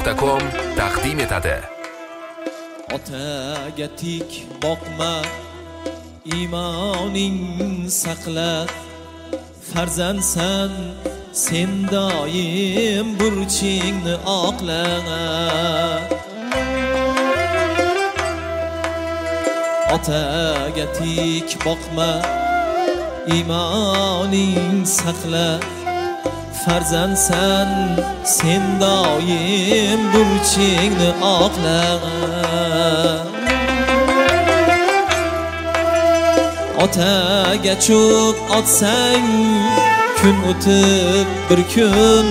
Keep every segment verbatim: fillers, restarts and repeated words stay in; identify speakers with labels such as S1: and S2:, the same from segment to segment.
S1: nuqta com taqdim etadi.
S2: Otaga tik boqma, iymoning saqla. Farzandsan sen doim burchingni oqla. Otaga tik boqma, iymoning saqla. Farzandsan sen doim burchingni oqla. Otaga cho'p otsang, kun o'tib bir kun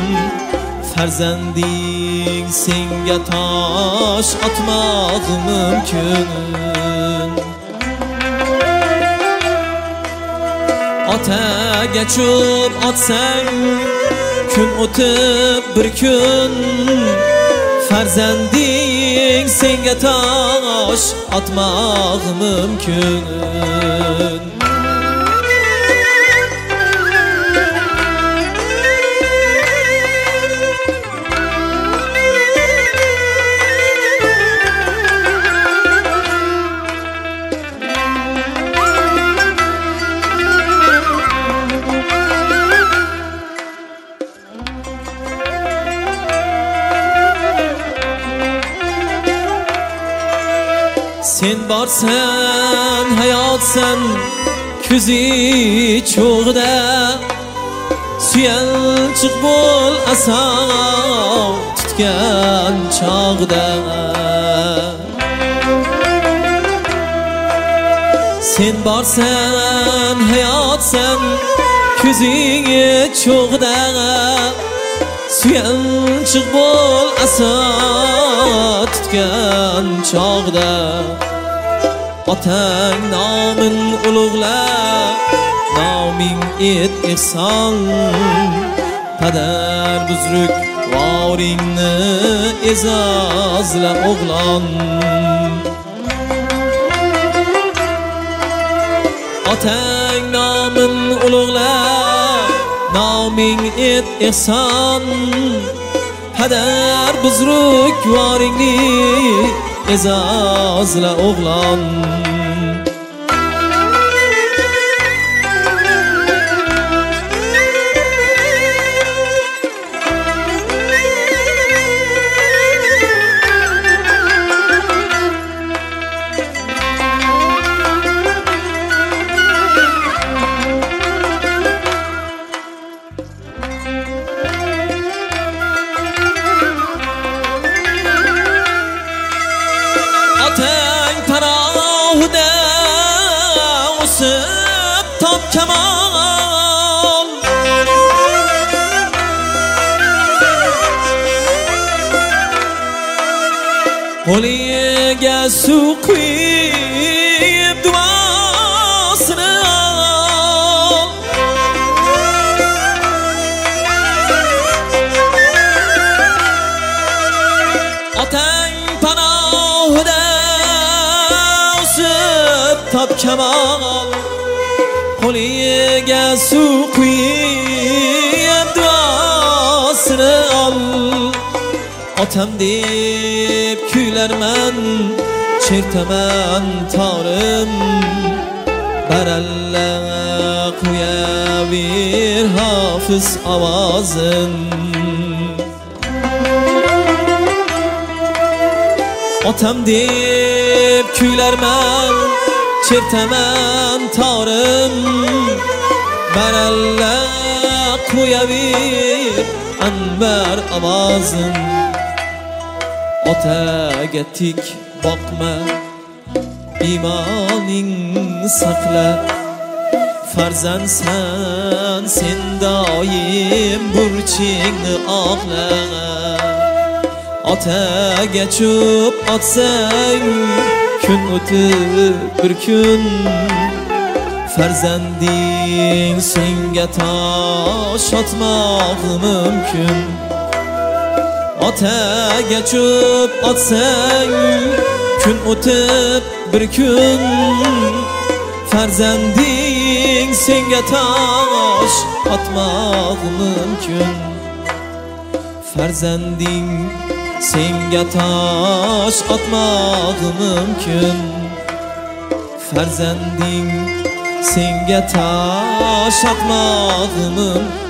S2: farzanding senga tosh otmog'i mumkin. Otaga cho'p otsang, kun o'tib bir kun farzanding senga tosh otmog'i mumkin. Sen borsan hayotsan ko'zi cho'g'da, suyanchiq bo'l asov tutgan chog'da. Sen borsan hayotsan ko'zi cho'g'da, suyanchiq bo'l asov tutgan chog'da. Otang nomin ulug'la, noming et ihson. Padar buzruk voringni e'zozla o'g'lon. Otang nomin ulug'la, noming et ihson. Padar buzruk voringni e'zozla o'g'lon. Otang panohida o'sib top kamol. Qo'liga suv quyib duosini ol. Otang panohida top kamol. Qo'liga suv quyib duosini ol. Otam deb kuylarman, chertaman torim. Baralla qo'yaver hofiz ovozin. Otam deb kuylarman, chertaman torim. Baralla qo'yaver anvar ovozim. Otaga tik boqma, iymoning saqla. Farzandsan sen doim burchingni oqla. Otaga cho'p otsang, kun o'tib bir kun farzanding senga tosh otmog'i mumkin. Otaga cho'p otsang, kun o'tib bir kun farzanding senga tosh otmog'i mumkin. Farzanding senga tosh atmagı mümkün. Farzanding senga tosh atmagı mümkün.